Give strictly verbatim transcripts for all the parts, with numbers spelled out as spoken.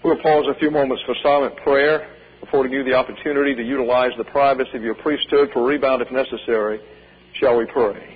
We'll pause a few moments for silent prayer, affording you the opportunity to utilize the privacy of your priesthood for rebound if necessary. Shall we pray?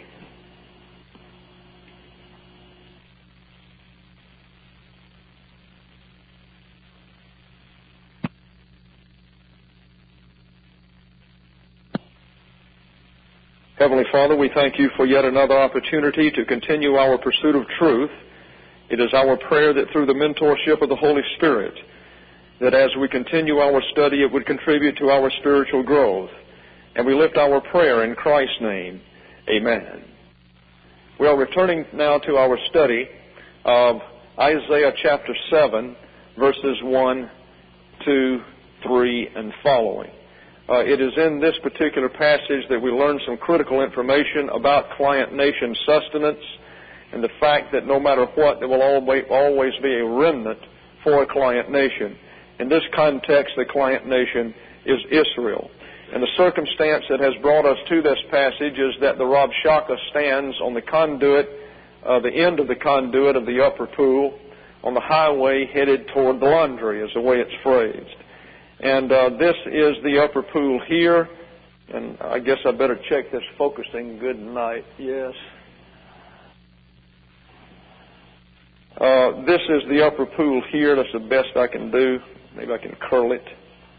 Heavenly Father, we thank you for yet another opportunity to continue our pursuit of truth. It is our prayer that through the mentorship of the Holy Spirit, that as we continue our study, it would contribute to our spiritual growth. And we lift our prayer in Christ's name. Amen. We are returning now to our study of Isaiah chapter seven, verses one, two, three, and following. Uh, it is in this particular passage that we learn some critical information about client nation sustenance and the fact that no matter what, there will always, always be a remnant for a client nation. In this context, the client nation is Israel. And the circumstance that has brought us to this passage is that the Rabshakeh stands on the conduit, uh, the end of the conduit of the upper pool, on the highway headed toward the laundry, is the way it's phrased. And uh, this is the upper pool here. And I guess I better check this focusing. Good night. Yes. Uh, this is the upper pool here. That's the best I can do. Maybe I can curl it.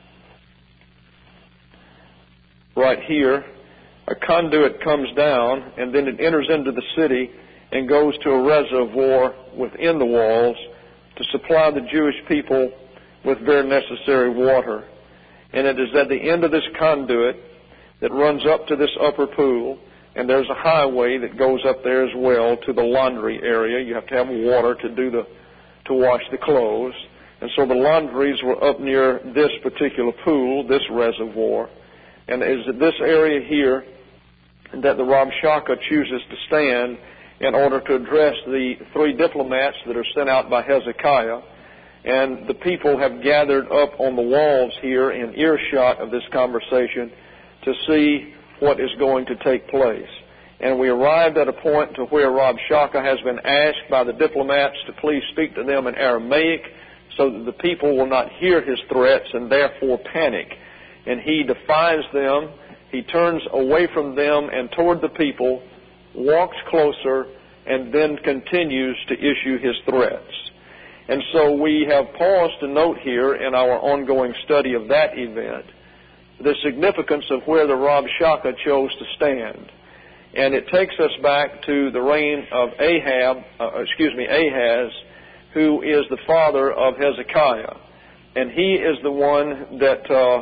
Right here, a conduit comes down, and then it enters into the city and goes to a reservoir within the walls to supply the Jewish people with very necessary water. And it is at the end of this conduit that runs up to this upper pool, and there's a highway that goes up there as well to the laundry area. You have to have water to do the to wash the clothes. And so the laundries were up near this particular pool, this reservoir. And it is at this area here that the Rabshakeh chooses to stand in order to address the three diplomats that are sent out by Hezekiah. And the people have gathered up on the walls here in earshot of this conversation to see what is going to take place. And we arrived at a point to where Rabshakeh has been asked by the diplomats to please speak to them in Aramaic so that the people will not hear his threats and therefore panic. And he defies them. He turns away from them and toward the people, walks closer, and then continues to issue his threats. And so we have paused to note here in our ongoing study of that event the significance of where the Rabshakeh chose to stand. And it takes us back to the reign of Ahab, uh, excuse me, Ahaz, who is the father of Hezekiah. And he is the one that uh,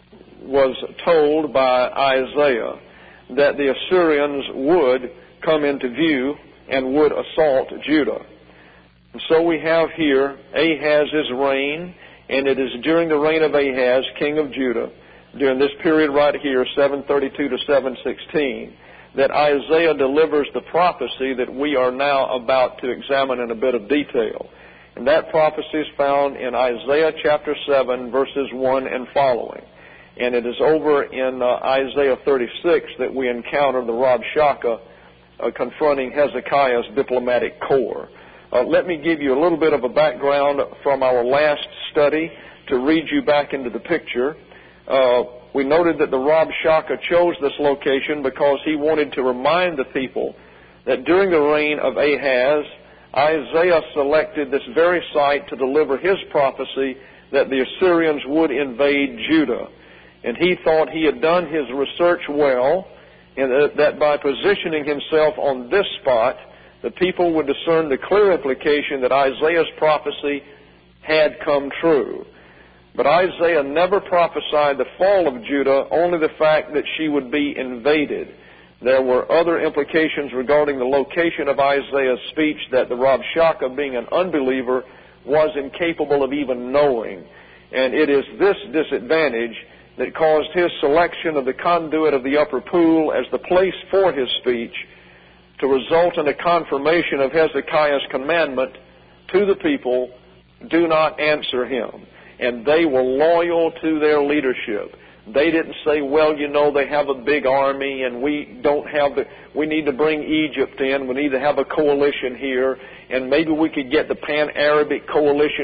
was told by Isaiah that the Assyrians would come into view and would assault Judah. And so we have here Ahaz's reign, and it is during the reign of Ahaz, king of Judah, during this period right here, seven thirty-two to seven sixteen, that Isaiah delivers the prophecy that we are now about to examine in a bit of detail. And that prophecy is found in Isaiah chapter seven, verses one and following. And it is over in uh, Isaiah thirty-six that we encounter the Rabshakeh uh, confronting Hezekiah's diplomatic corps. Uh, let me give you a little bit of a background from our last study to read you back into the picture. Uh, we noted that the Rabshakeh chose this location because he wanted to remind the people that during the reign of Ahaz, Isaiah selected this very site to deliver his prophecy that the Assyrians would invade Judah. And he thought he had done his research well, and that by positioning himself on this spot, the people would discern the clear implication that Isaiah's prophecy had come true. But Isaiah never prophesied the fall of Judah, only the fact that she would be invaded. There were other implications regarding the location of Isaiah's speech that the Rabshakeh, being an unbeliever, was incapable of even knowing. And it is this disadvantage that caused his selection of the conduit of the upper pool as the place for his speech to result in a confirmation of Hezekiah's commandment to the people, do not answer him. And they were loyal to their leadership. They didn't say, well, you know, they have a big army and we don't have the, we need to bring Egypt in. We need to have a coalition here. And maybe we could get the Pan-Arabic coalition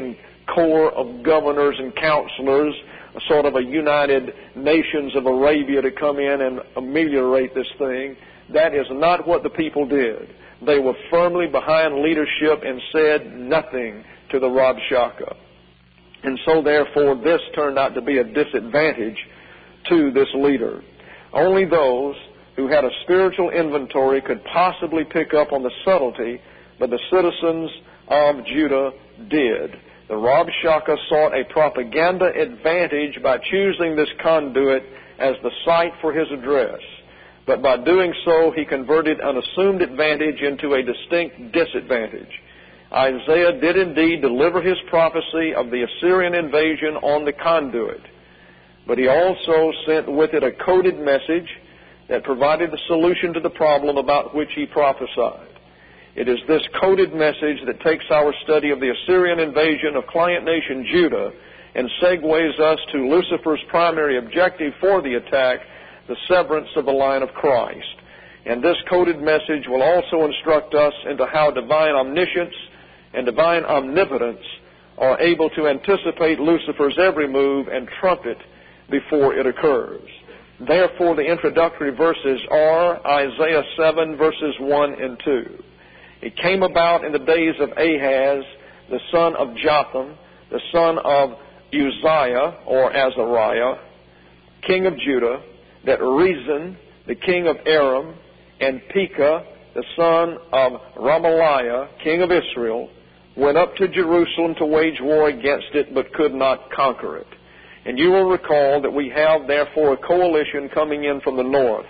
corps of governors and counselors, a sort of a United Nations of Arabia to come in and ameliorate this thing. That is not what the people did. They were firmly behind leadership and said nothing to the Rabshakeh. And so therefore this turned out to be a disadvantage to this leader. Only those who had a spiritual inventory could possibly pick up on the subtlety, but the citizens of Judah did. The Rabshakeh sought a propaganda advantage by choosing this conduit as the site for his address. But by doing so, he converted an assumed advantage into a distinct disadvantage. Isaiah did indeed deliver his prophecy of the Assyrian invasion on the conduit, but he also sent with it a coded message that provided the solution to the problem about which he prophesied. It is this coded message that takes our study of the Assyrian invasion of client nation Judah and segues us to Lucifer's primary objective for the attack, the severance of the line of Christ. And this coded message will also instruct us into how divine omniscience and divine omnipotence are able to anticipate Lucifer's every move and trumpet before it occurs. Therefore, the introductory verses are Isaiah seven, verses one and two. It came about in the days of Ahaz, the son of Jotham, the son of Uzziah, or Azariah, king of Judah, that Rezin, the king of Aram, and Pekah, the son of Ramaliah, king of Israel, went up to Jerusalem to wage war against it, but could not conquer it. And you will recall that we have, therefore, a coalition coming in from the north.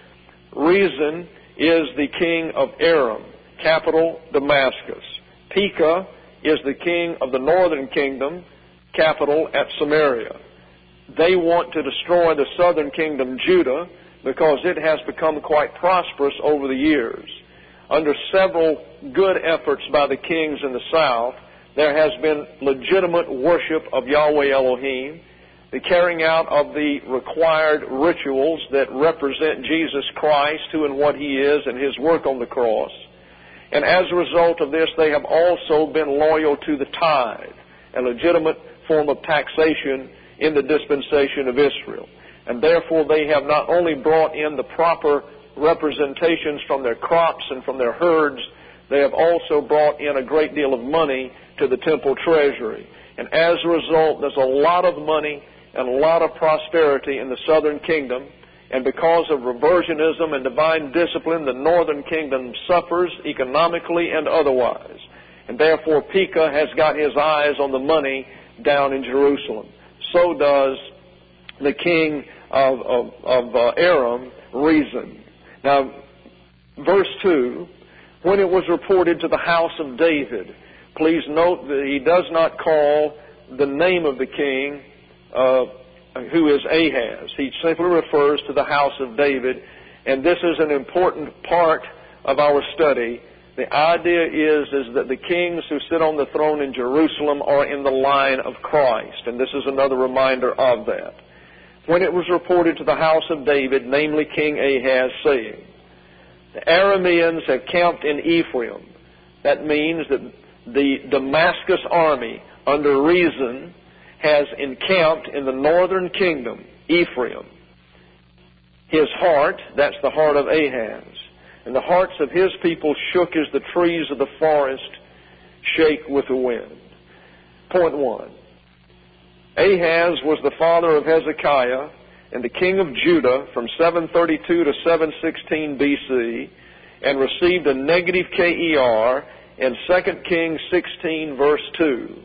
Rezin is the king of Aram, capital Damascus. Pekah is the king of the northern kingdom, capital at Samaria. They want to destroy the southern kingdom, Judah, because it has become quite prosperous over the years. Under several good efforts by the kings in the south, there has been legitimate worship of Yahweh Elohim, the carrying out of the required rituals that represent Jesus Christ, who and what he is, and his work on the cross. And as a result of this, they have also been loyal to the tithe, a legitimate form of taxation in the dispensation of Israel. And therefore they have not only brought in the proper representations from their crops and from their herds, they have also brought in a great deal of money to the temple treasury. And as a result, there's a lot of money and a lot of prosperity in the southern kingdom. And because of reversionism and divine discipline, the northern kingdom suffers economically and otherwise. And therefore Pekah has got his eyes on the money down in Jerusalem. So does the king of, of, of uh, Aram, Rezin. Now, verse two, when it was reported to the house of David, please note that he does not call the name of the king, uh, who is Ahaz. He simply refers to the house of David, and this is an important part of our study. The idea is, is that the kings who sit on the throne in Jerusalem are in the line of Christ, and this is another reminder of that. When it was reported to the house of David, namely King Ahaz, saying, the Arameans have camped in Ephraim. That means that the Damascus army under Rezin has encamped in the northern kingdom, Ephraim. His heart, that's the heart of Ahaz, and the hearts of his people shook as the trees of the forest shake with the wind. Point one. Ahaz was the father of Hezekiah and the king of Judah from seven thirty-two to seven sixteen B C, and received a negative K E R in Second Kings sixteen, verse two.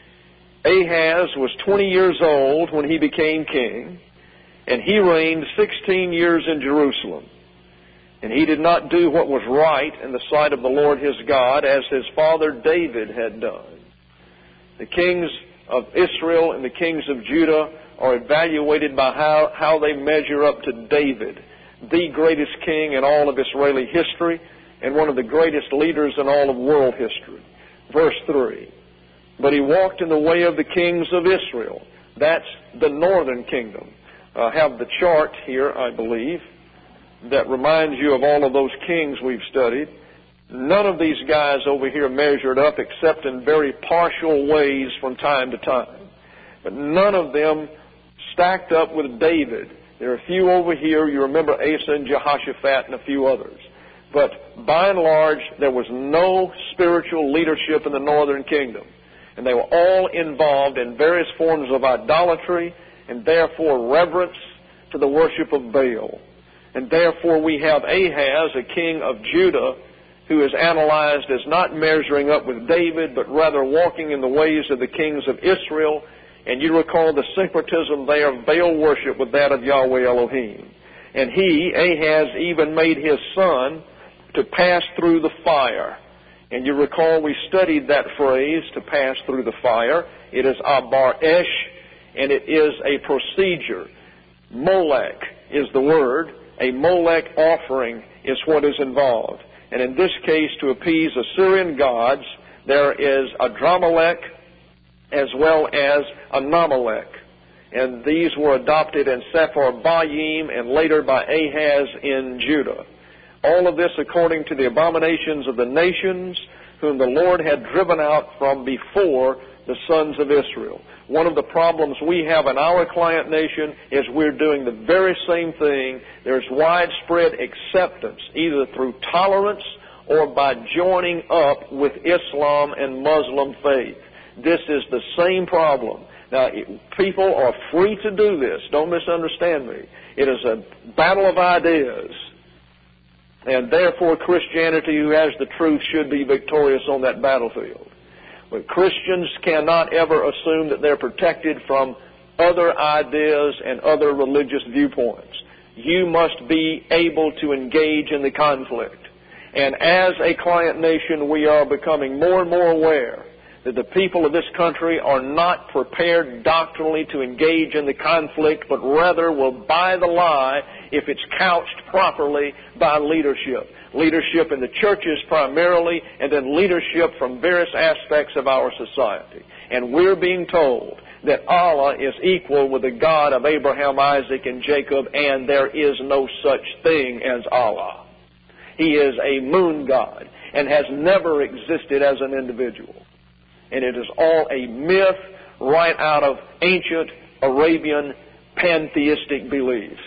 Ahaz was twenty years old when he became king, and he reigned sixteen years in Jerusalem. And he did not do what was right in the sight of the Lord his God, as his father David had done. The kings of Israel and the kings of Judah are evaluated by how, how they measure up to David, the greatest king in all of Israeli history and one of the greatest leaders in all of world history. Verse three. But he walked in the way of the kings of Israel. That's the northern kingdom. I have the chart here, I believe, that reminds you of all of those kings we've studied. None of these guys over here measured up except in very partial ways from time to time. But none of them stacked up with David. There are a few over here. You remember Asa and Jehoshaphat and a few others. But by and large, there was no spiritual leadership in the northern kingdom. And they were all involved in various forms of idolatry and therefore reverence to the worship of Baal. And therefore we have Ahaz, a king of Judah, who is analyzed as not measuring up with David, but rather walking in the ways of the kings of Israel. And you recall the syncretism there of Baal worship with that of Yahweh Elohim. And he, Ahaz, even made his son to pass through the fire. And you recall we studied that phrase, to pass through the fire. It is abar esh, and it is a procedure. Molech is the word. A Molech offering is what is involved. And in this case, to appease Assyrian gods, there is Adramelech as well as Anamelech. And these were adopted in Sepharvaim and later by Ahaz in Judah. All of this according to the abominations of the nations whom the Lord had driven out from before the sons of Israel. One of the problems we have in our client nation is we're doing the very same thing. There's widespread acceptance, either through tolerance or by joining up with Islam and Muslim faith. This is the same problem. Now, people are free to do this. Don't misunderstand me. It is a battle of ideas. And therefore, Christianity, who has the truth, should be victorious on that battlefield. But Christians cannot ever assume that they're protected from other ideas and other religious viewpoints. You must be able to engage in the conflict. And as a client nation, we are becoming more and more aware that the people of this country are not prepared doctrinally to engage in the conflict, but rather will buy the lie if it's couched properly by leadership. Leadership in the churches primarily, and then leadership from various aspects of our society. And we're being told that Allah is equal with the God of Abraham, Isaac, and Jacob, and there is no such thing as Allah. He is a moon god and has never existed as an individual. And it is all a myth right out of ancient Arabian pantheistic beliefs.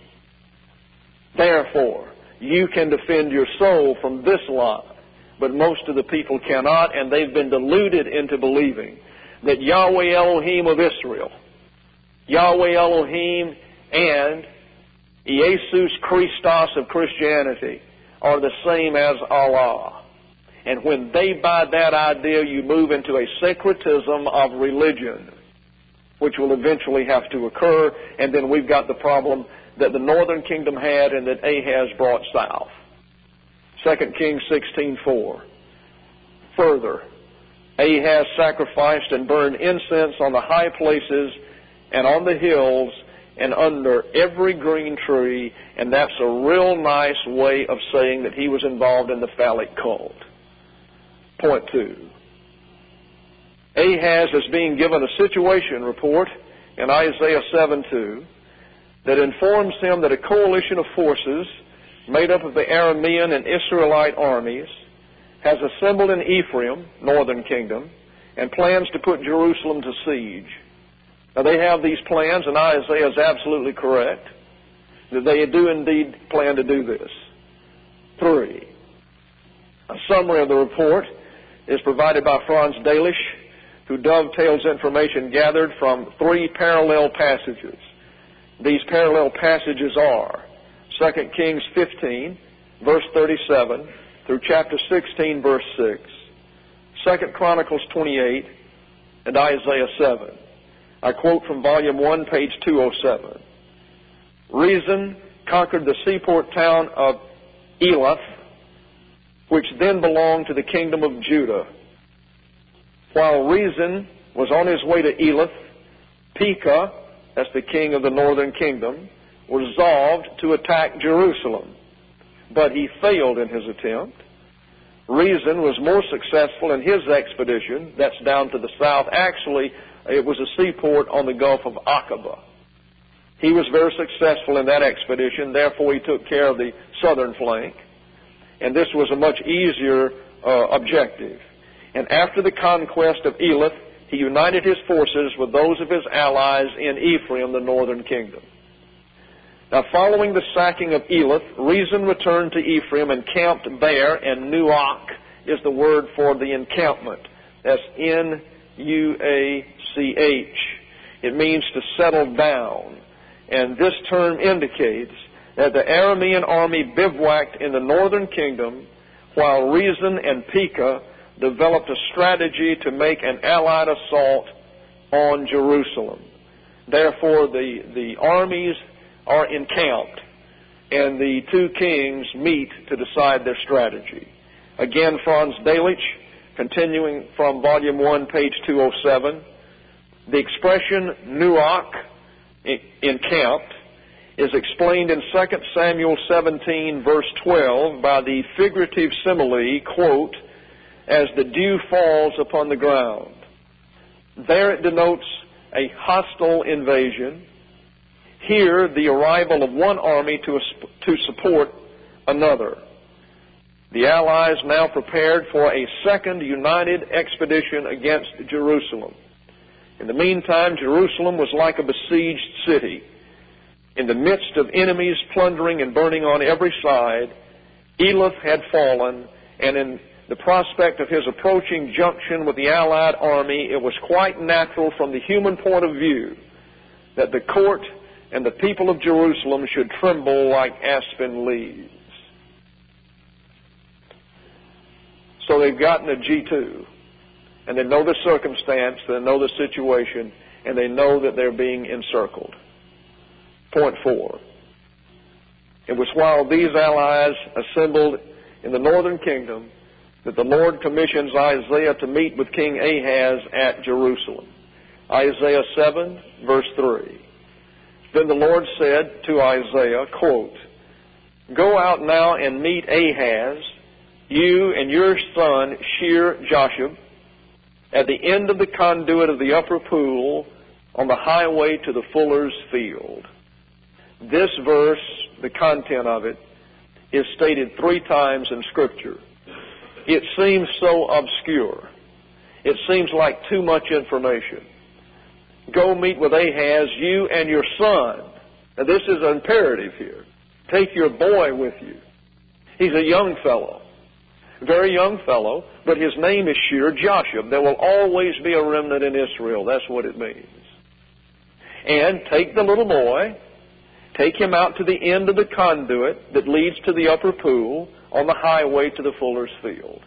Therefore, you can defend your soul from this lie, but most of the people cannot, and they've been deluded into believing that Yahweh Elohim of Israel, Yahweh Elohim and Jesus Christos of Christianity are the same as Allah. And when they buy that idea, you move into a syncretism of religion, which will eventually have to occur, and then we've got the problem that the northern kingdom had and that Ahaz brought south. Second Kings sixteen four. Further, Ahaz sacrificed and burned incense on the high places and on the hills and under every green tree, and that's a real nice way of saying that he was involved in the phallic cult. Point two. Ahaz is being given a situation report in Isaiah seven two that informs him that a coalition of forces made up of the Aramean and Israelite armies has assembled in Ephraim, northern kingdom, and plans to put Jerusalem to siege. Now they have these plans, and Isaiah is absolutely correct, that they do indeed plan to do this. Three. A summary of the report is provided by Franz Delitzsch, who dovetails information gathered from three parallel passages. These parallel passages are Second Kings fifteen, verse thirty-seven, through chapter sixteen, verse six, Second Chronicles twenty-eight, and Isaiah seven. I quote from volume one, page two oh seven. Rezin conquered the seaport town of Elath, which then belonged to the kingdom of Judah. While Rezin was on his way to Elath, Pekah, that's the king of the northern kingdom, resolved to attack Jerusalem. But he failed in his attempt. Rezin was more successful in his expedition, that's down to the south. Actually, it was a seaport on the Gulf of Aqaba. He was very successful in that expedition, therefore he took care of the southern flank. and this was a much easier uh, objective. And after the conquest of Elath, he united his forces with those of his allies in Ephraim, the northern kingdom. Now, following the sacking of Elath, Rezin returned to Ephraim and camped there, and Nuach is the word for the encampment. That's N U A C H. It means to settle down. And this term indicates that the Aramean army bivouacked in the northern kingdom, while Rezin and Pekah developed a strategy to make an allied assault on Jerusalem. Therefore, the, the armies are encamped, and the two kings meet to decide their strategy. Again, Franz Delitzsch, continuing from Volume one, page two oh seven, the expression Nuach, encamped, is explained in Second Samuel seventeen, verse twelve, by the figurative simile, quote, as the dew falls upon the ground. There it denotes a hostile invasion. Here, the arrival of one army to, to support another. The Allies now prepared for a second united expedition against Jerusalem. In the meantime, Jerusalem was like a besieged city. In the midst of enemies plundering and burning on every side, Elath had fallen, and in the prospect of his approaching junction with the Allied army, it was quite natural from the human point of view that the court and the people of Jerusalem should tremble like aspen leaves. So they've gotten a G two, and they know the circumstance, they know the situation, and they know that they're being encircled. Point four. It was while these allies assembled in the northern kingdom that the Lord commissions Isaiah to meet with King Ahaz at Jerusalem. Isaiah seven, verse three. Then the Lord said to Isaiah, quote, go out now and meet Ahaz, you and your son Shear-Jashub, at the end of the conduit of the upper pool on the highway to the fuller's field. This verse, the content of it, is stated three times in Scripture. It seems so obscure. It seems like too much information. Go meet with Ahaz, you and your son. Now this is an imperative here. Take your boy with you. He's a young fellow, very young fellow, but his name is Shear-Jashub. There will always be a remnant in Israel. That's what it means. And take the little boy, take him out to the end of the conduit that leads to the upper pool on the highway to the fuller's field.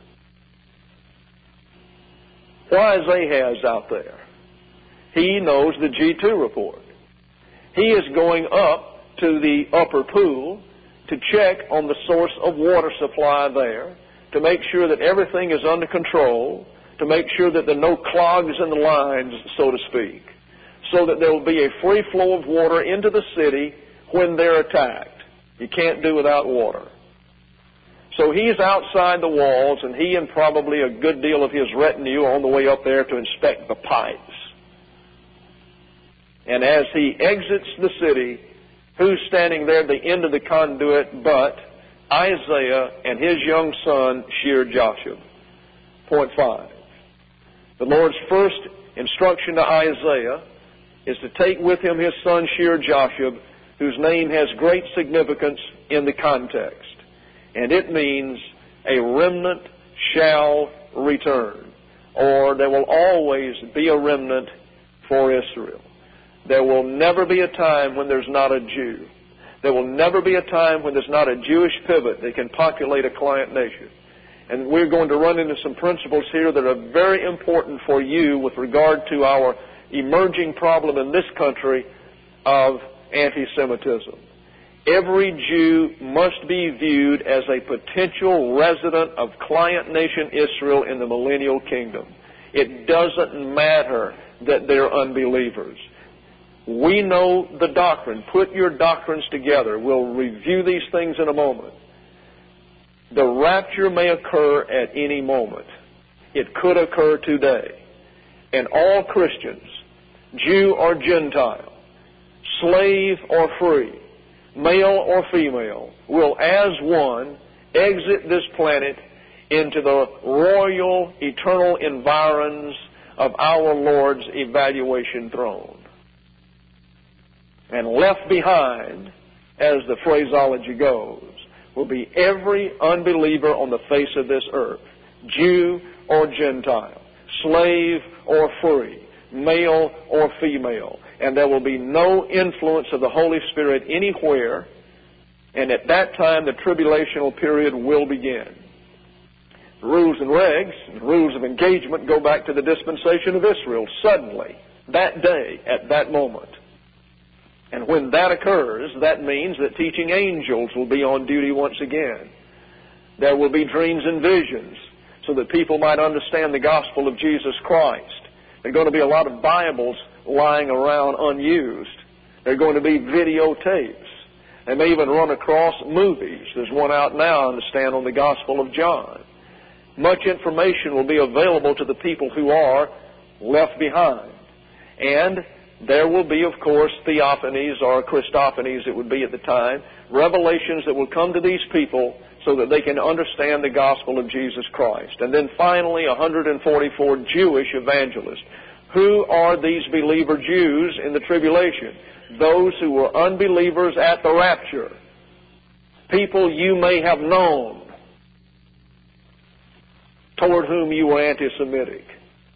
Why is Ahaz out there? He knows the G two report. He is going up to the upper pool to check on the source of water supply there, to make sure that everything is under control, to make sure that there are no clogs in the lines, so to speak, so that there will be a free flow of water into the city when they're attacked. You can't do without water. So he's outside the walls, and he and probably a good deal of his retinue are on the way up there to inspect the pipes. And as he exits the city, who's standing there at the end of the conduit but Isaiah and his young son, Shear-Jashub? Point five. The Lord's first instruction to Isaiah is to take with him his son, Shear-Jashub, whose name has great significance in the context. And it means a remnant shall return, or there will always be a remnant for Israel. There will never be a time when there's not a Jew. There will never be a time when there's not a Jewish pivot that can populate a client nation. And we're going to run into some principles here that are very important for you with regard to our emerging problem in this country of anti-Semitism. Every Jew must be viewed as a potential resident of client nation Israel in the millennial kingdom. It doesn't matter that they're unbelievers. We know the doctrine. Put your doctrines together. We'll review these things in a moment. The rapture may occur at any moment. It could occur today. And all Christians, Jew or Gentile, slave or free, male or female, will as one exit this planet into the royal, eternal environs of our Lord's evaluation throne. And left behind, as the phraseology goes, will be every unbeliever on the face of this earth, Jew or Gentile, slave or free, male or female. And there will be no influence of the Holy Spirit anywhere. And at that time, the tribulational period will begin. The rules and regs, and rules of engagement go back to the dispensation of Israel suddenly, that day, at that moment. And when that occurs, that means that teaching angels will be on duty once again. There will be dreams and visions so that people might understand the gospel of Jesus Christ. There are going to be a lot of Bibles lying around unused. There are going to be videotapes. They may even run across movies. There's one out now, I understand, on the Gospel of John. Much information will be available to the people who are left behind. And there will be, of course, theophanies or Christophanies, it would be at the time, revelations that will come to these people so that they can understand the gospel of Jesus Christ. And then finally, one hundred forty-four Jewish evangelists. Who are these believer Jews in the tribulation? Those who were unbelievers at the rapture. People you may have known, toward whom you were anti-Semitic.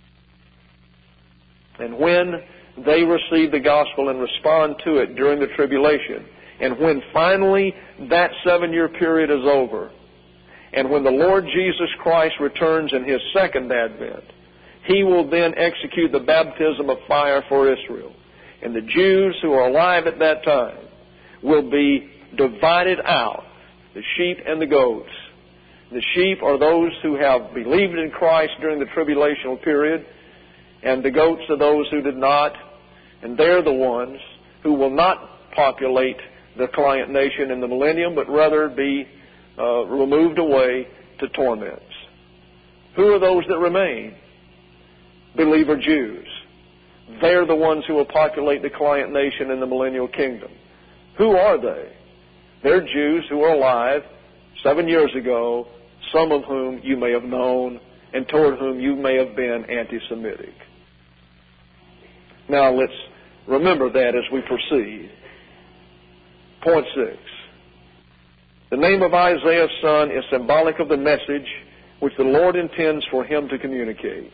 And when they receive the gospel and respond to it during the tribulation, and when finally that seven-year period is over, and when the Lord Jesus Christ returns in His second advent, He will then execute the baptism of fire for Israel. And the Jews who are alive at that time will be divided out, the sheep and the goats. The sheep are those who have believed in Christ during the tribulational period, and the goats are those who did not, and they're the ones who will not populate the client nation in the millennium, but rather be uh, removed away to torments. Who are those that remain? Believer Jews. They're the ones who will populate the client nation in the millennial kingdom. Who are they? They're Jews who are alive seven years ago, some of whom you may have known and toward whom you may have been anti-Semitic. Now let's remember that as we proceed. Point six. The name of Isaiah's son is symbolic of the message which the Lord intends for him to communicate.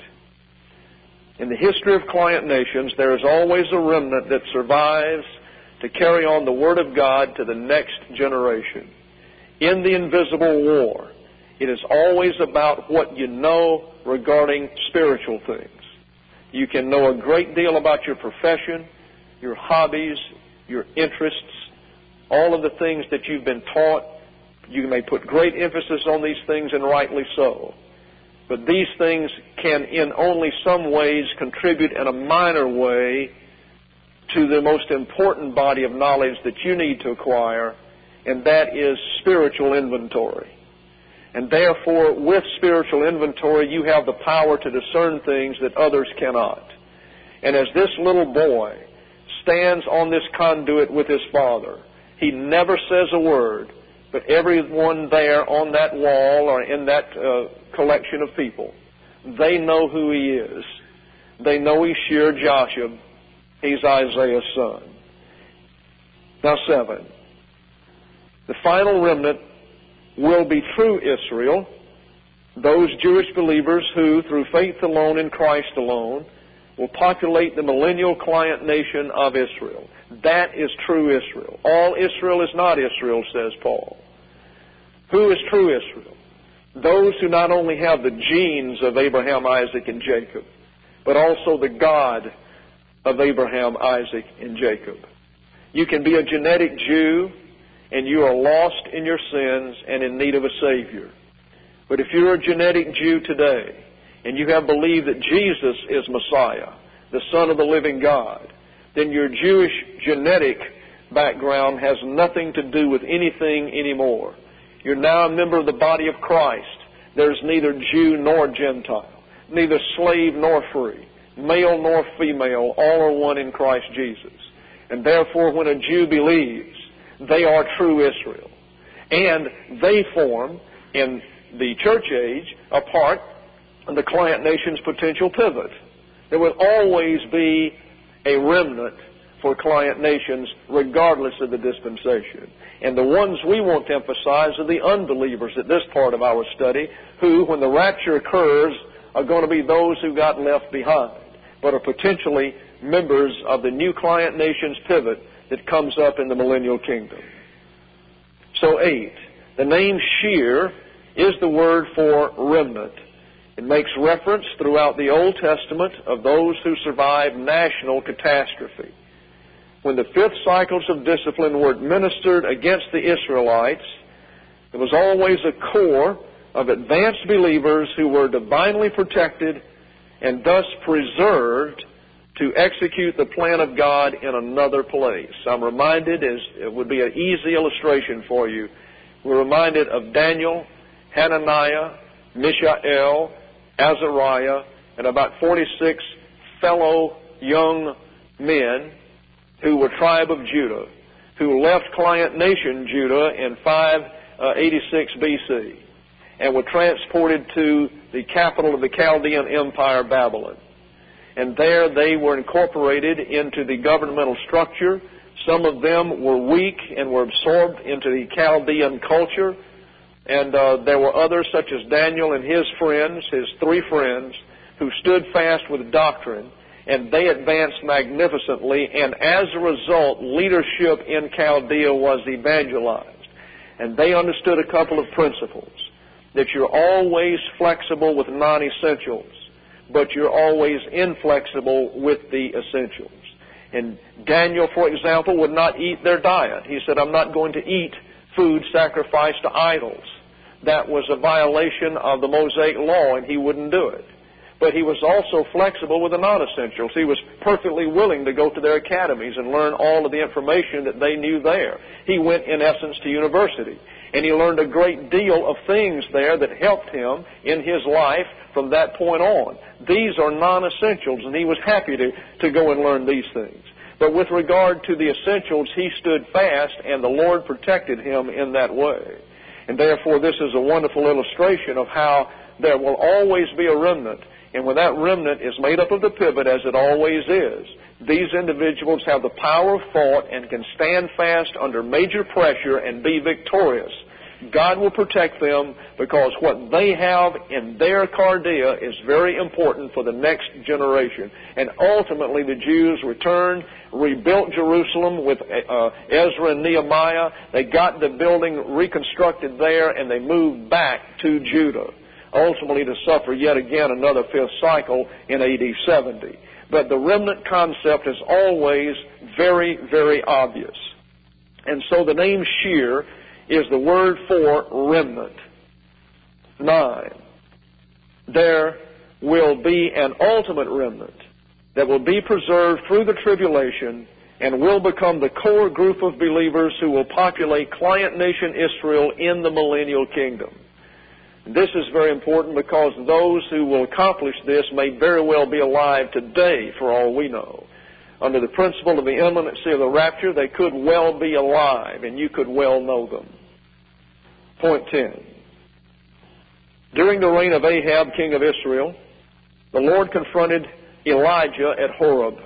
In the history of client nations, there is always a remnant that survives to carry on the Word of God to the next generation. In the invisible war, it is always about what you know regarding spiritual things. You can know a great deal about your profession, your hobbies, your interests, all of the things that you've been taught. You may put great emphasis on these things, and rightly so. But these things can in only some ways contribute in a minor way to the most important body of knowledge that you need to acquire, and that is spiritual inventory. And therefore, with spiritual inventory, you have the power to discern things that others cannot. And as this little boy stands on this conduit with his father, he never says a word, but everyone there on that wall or in that uh, collection of people, they know who he is. They know he's Shear Jashub. He's Isaiah's son. Now, seven. The final remnant will be true Israel, those Jewish believers who, through faith alone in Christ alone, will populate the millennial client nation of Israel. That is true Israel. All Israel is not Israel, says Paul. Who is true Israel? Those who not only have the genes of Abraham, Isaac, and Jacob, but also the God of Abraham, Isaac, and Jacob. You can be a genetic Jew, and you are lost in your sins and in need of a Savior. But if you're a genetic Jew today, and you have believed that Jesus is Messiah, the Son of the living God, then your Jewish genetic background has nothing to do with anything anymore. You're now a member of the body of Christ. There's neither Jew nor Gentile, neither slave nor free, male nor female, all are one in Christ Jesus. And therefore, when a Jew believes, they are true Israel. And they form in the church age a part of the client nation's potential pivot. There will always be a remnant for client nations regardless of the dispensation. And the ones we want to emphasize are the unbelievers at this part of our study, who, when the rapture occurs, are going to be those who got left behind, but are potentially members of the new client nation's pivot that comes up in the millennial kingdom. So eight, the name Shear is the word for remnant. It makes reference throughout the Old Testament of those who survived national catastrophe. When the fifth cycles of discipline were administered against the Israelites, there was always a core of advanced believers who were divinely protected and thus preserved to execute the plan of God in another place. I'm reminded, as it would be an easy illustration for you, we're reminded of Daniel, Hananiah, Mishael, Azariah, and about forty-six fellow young men who were tribe of Judah, who left client nation Judah in five eighty-six B C and were transported to the capital of the Chaldean Empire, Babylon. And there they were incorporated into the governmental structure. Some of them were weak and were absorbed into the Chaldean culture. And uh, there were others, such as Daniel and his friends, his three friends, who stood fast with doctrine, and they advanced magnificently, and as a result, leadership in Chaldea was evangelized. And they understood a couple of principles, that you're always flexible with non-essentials, but you're always inflexible with the essentials. And Daniel, for example, would not eat their diet. He said, I'm not going to eat food sacrificed to idols. That was a violation of the Mosaic law, and he wouldn't do it. But he was also flexible with the non-essentials. He was perfectly willing to go to their academies and learn all of the information that they knew there. He went, in essence, to university, and he learned a great deal of things there that helped him in his life from that point on. These are non-essentials, and he was happy to, to go and learn these things. But with regard to the essentials, he stood fast, and the Lord protected him in that way. And therefore, this is a wonderful illustration of how there will always be a remnant. And when that remnant is made up of the pivot, as it always is, these individuals have the power of thought and can stand fast under major pressure and be victorious. God will protect them because what they have in their Chaldea is very important for the next generation. And ultimately the Jews returned, rebuilt Jerusalem with uh, Ezra and Nehemiah. They got the building reconstructed there, and they moved back to Judah, ultimately to suffer yet again another fifth cycle in A D seventy. But the remnant concept is always very, very obvious. And so the name Shear is the word for remnant. Nine, there will be an ultimate remnant that will be preserved through the tribulation and will become the core group of believers who will populate client nation Israel in the millennial kingdom. This is very important because those who will accomplish this may very well be alive today, for all we know. Under the principle of the imminency of the rapture, they could well be alive, and you could well know them. Point ten. During the reign of Ahab, king of Israel, the Lord confronted Elijah at Horeb.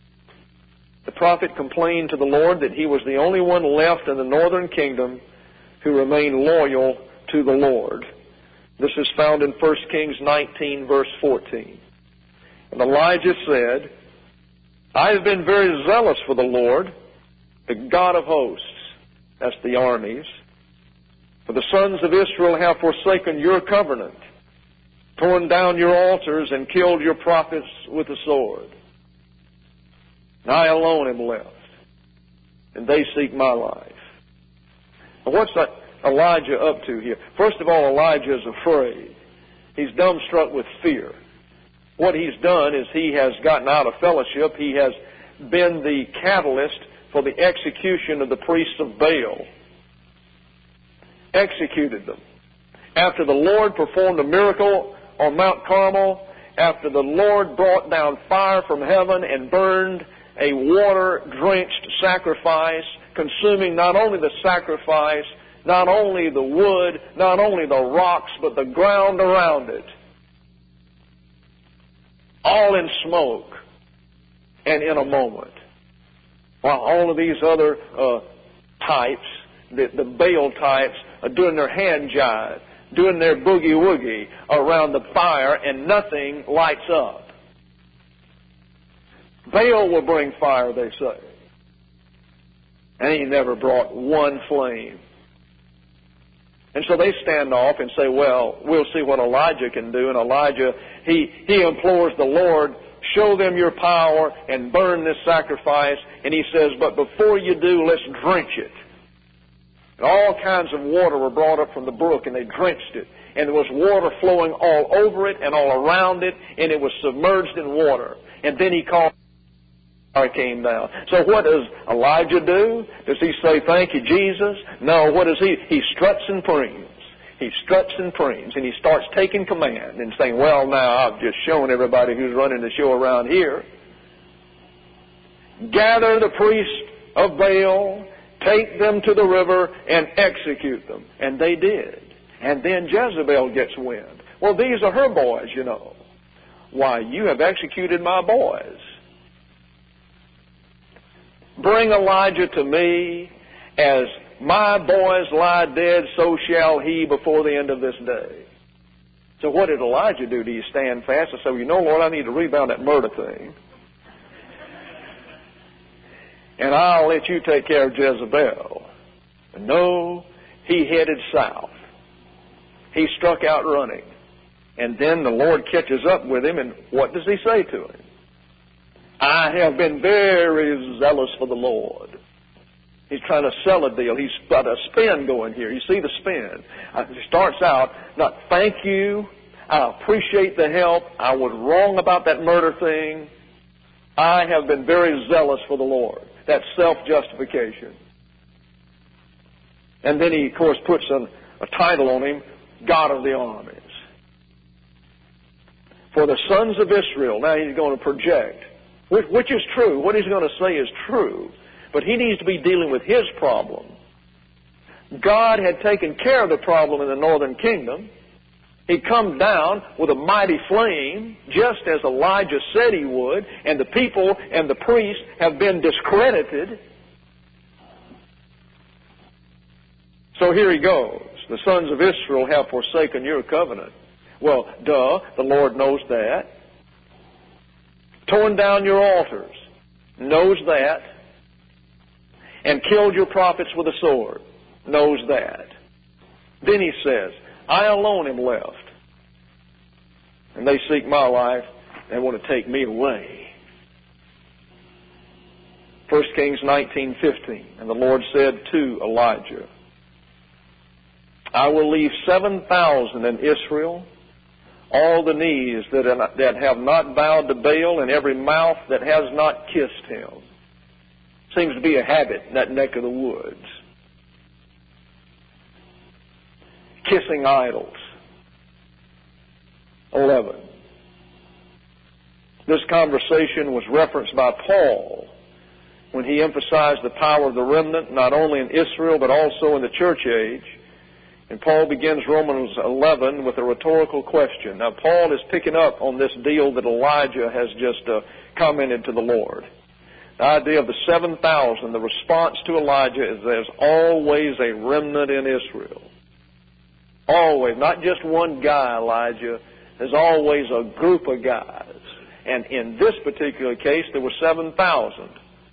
The prophet complained to the Lord that he was the only one left in the northern kingdom who remained loyal to the Lord. This is found in First Kings nineteen, verse fourteen. And Elijah said, I have been very zealous for the Lord, the God of hosts. That's the armies. For the sons of Israel have forsaken your covenant, torn down your altars, and killed your prophets with the sword. And I alone am left, and they seek my life. Now what's that Elijah up to here? First of all, Elijah is afraid. He's dumbstruck with fear. What he's done is he has gotten out of fellowship. He has been the catalyst for the execution of the priests of Baal. Executed them. After the Lord performed a miracle on Mount Carmel, after the Lord brought down fire from heaven and burned a water-drenched sacrifice, consuming not only the sacrifice, not only the wood, not only the rocks, but the ground around it, all in smoke and in a moment. While all of these other uh, types, the, the Baal types, are doing their hand jive, doing their boogie-woogie around the fire, and nothing lights up. Baal will bring fire, they say. And he never brought one flame. And so they stand off and say, well, we'll see what Elijah can do. And Elijah, he, he implores the Lord, show them your power and burn this sacrifice. And he says, but before you do, let's drench it. And all kinds of water were brought up from the brook, and they drenched it. And there was water flowing all over it and all around it, and it was submerged in water. And then he called, fire came down. So what does Elijah do? Does he say, thank you, Jesus? No, what does he? He struts and preens. He struts and preens, and he starts taking command and saying, well, now I've just shown everybody who's running the show around here. Gather the priests of Baal, take them to the river, and execute them. And they did. And then Jezebel gets wind. Well, these are her boys, you know. Why, you have executed my boys. Bring Elijah to me. As my boys lie dead, so shall he before the end of this day. So what did Elijah do? Do you stand fast and say, well, you know, Lord, I need to rebound that murder thing, and I'll let you take care of Jezebel? No, he headed south. He struck out running. And then the Lord catches up with him, and what does he say to him? I have been very zealous for the Lord. He's trying to sell a deal. He's got a spin going here. You see the spin. Uh, he starts out, not thank you, I appreciate the help, I was wrong about that murder thing, I have been very zealous for the Lord. That's self-justification. And then he, of course, puts a, a title on him, God of the armies. For the sons of Israel, now he's going to project, which, which is true. What he's going to say is true. But he needs to be dealing with his problem. God had taken care of the problem in the northern kingdom. He'd come down with a mighty flame, just as Elijah said he would, and the people and the priests have been discredited. So here he goes. The sons of Israel have forsaken your covenant. Well, duh, the Lord knows that. Torn down your altars, knows that. And killed your prophets with a sword, knows that. Then he says, I alone am left. And they seek my life. They want to take me away. First Kings nineteen fifteen. And the Lord said to Elijah, I will leave seven thousand in Israel, all the knees that, that have not bowed to Baal, and every mouth that has not kissed him. Seems to be a habit in that neck of the woods. Kissing idols. eleven. This conversation was referenced by Paul when he emphasized the power of the remnant, not only in Israel, but also in the church age. And Paul begins Romans eleven with a rhetorical question. Now, Paul is picking up on this deal that Elijah has just uh, commented to the Lord. The idea of the seven thousand, the response to Elijah is there's always a remnant in Israel. Always. Not just one guy, Elijah. There's always a group of guys. And in this particular case, there were seven thousand.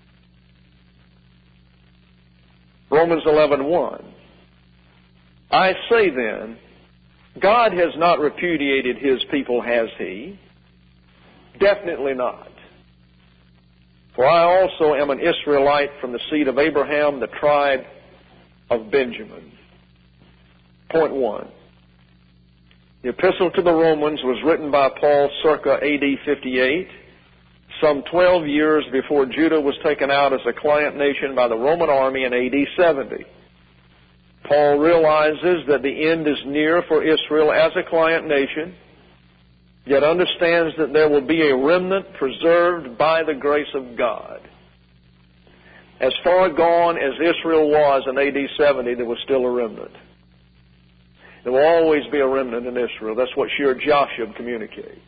Romans eleven one. I say then, God has not repudiated his people, has he? Definitely not. For I also am an Israelite from the seed of Abraham, the tribe of Benjamin. Point one. The Epistle to the Romans was written by Paul circa A D fifty-eight, some twelve years before Judah was taken out as a client nation by the Roman army in A D seventy. Paul realizes that the end is near for Israel as a client nation, yet understands that there will be a remnant preserved by the grace of God. as far gone as Israel was in A D seventy, there was still a remnant. There will always be a remnant in Israel. That's what Shir Joshua communicates.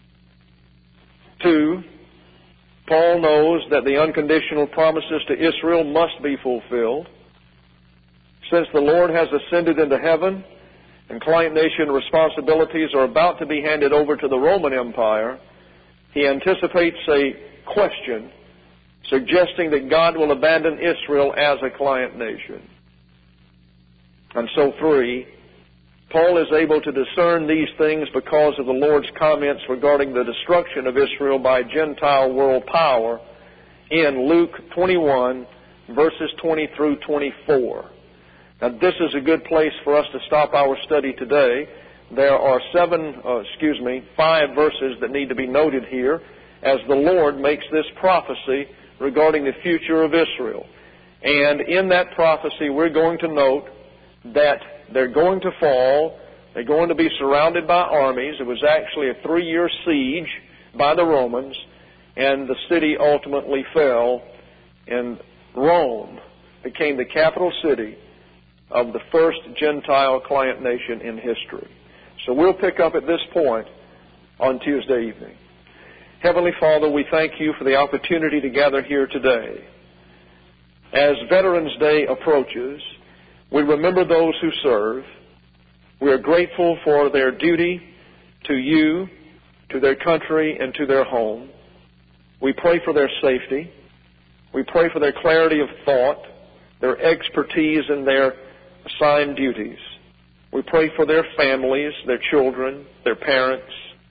Two, Paul knows that the unconditional promises to Israel must be fulfilled. Since the Lord has ascended into heaven and client nation responsibilities are about to be handed over to the Roman Empire, he anticipates a question suggesting that God will abandon Israel as a client nation. And so, three, Paul is able to discern these things because of the Lord's comments regarding the destruction of Israel by Gentile world power in Luke twenty-one, verses twenty through twenty-four. Now, this is a good place for us to stop our study today. There are seven, uh, excuse me, five verses that need to be noted here as the Lord makes this prophecy regarding the future of Israel. And in that prophecy, we're going to note that they're going to fall. They're going to be surrounded by armies. It was actually a three-year siege by the Romans, and the city ultimately fell, and Rome became the capital city of the first Gentile client nation in history. So we'll pick up at this point on Tuesday evening. Heavenly Father, we thank you for the opportunity to gather here today. As Veterans Day approaches, we remember those who serve. We are grateful for their duty to you, to their country, and to their home. We pray for their safety. We pray for their clarity of thought, their expertise in their assigned duties. We pray for their families, their children, their parents.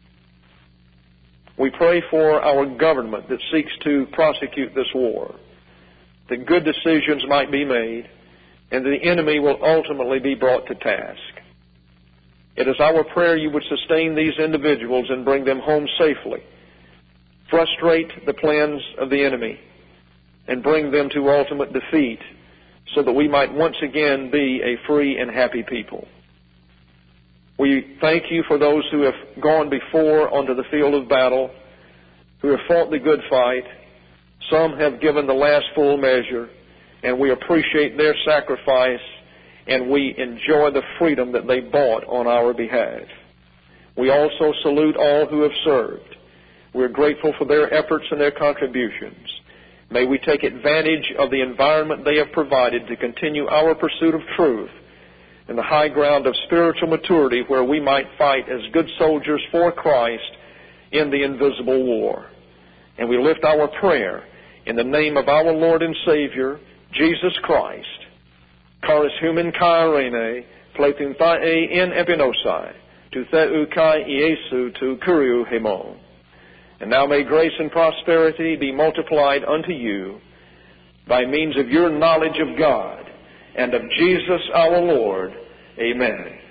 We pray for our government that seeks to prosecute this war, that good decisions might be made, and the enemy will ultimately be brought to task. It is our prayer you would sustain these individuals and bring them home safely, frustrate the plans of the enemy, and bring them to ultimate defeat so that we might once again be a free and happy people. We thank you for those who have gone before onto the field of battle, who have fought the good fight. Some have given the last full measure, and we appreciate their sacrifice, and we enjoy the freedom that they bought on our behalf. We also salute all who have served. We're grateful for their efforts and their contributions. May we take advantage of the environment they have provided to continue our pursuit of truth in the high ground of spiritual maturity, where we might fight as good soldiers for Christ in the invisible war. And we lift our prayer in the name of our Lord and Savior, Jesus Christ. Charis human kai rene, pletin thae in epinosai, tu theu kai Iesu tu kuriu hemon. And now may grace and prosperity be multiplied unto you by means of your knowledge of God and of Jesus our Lord. Amen.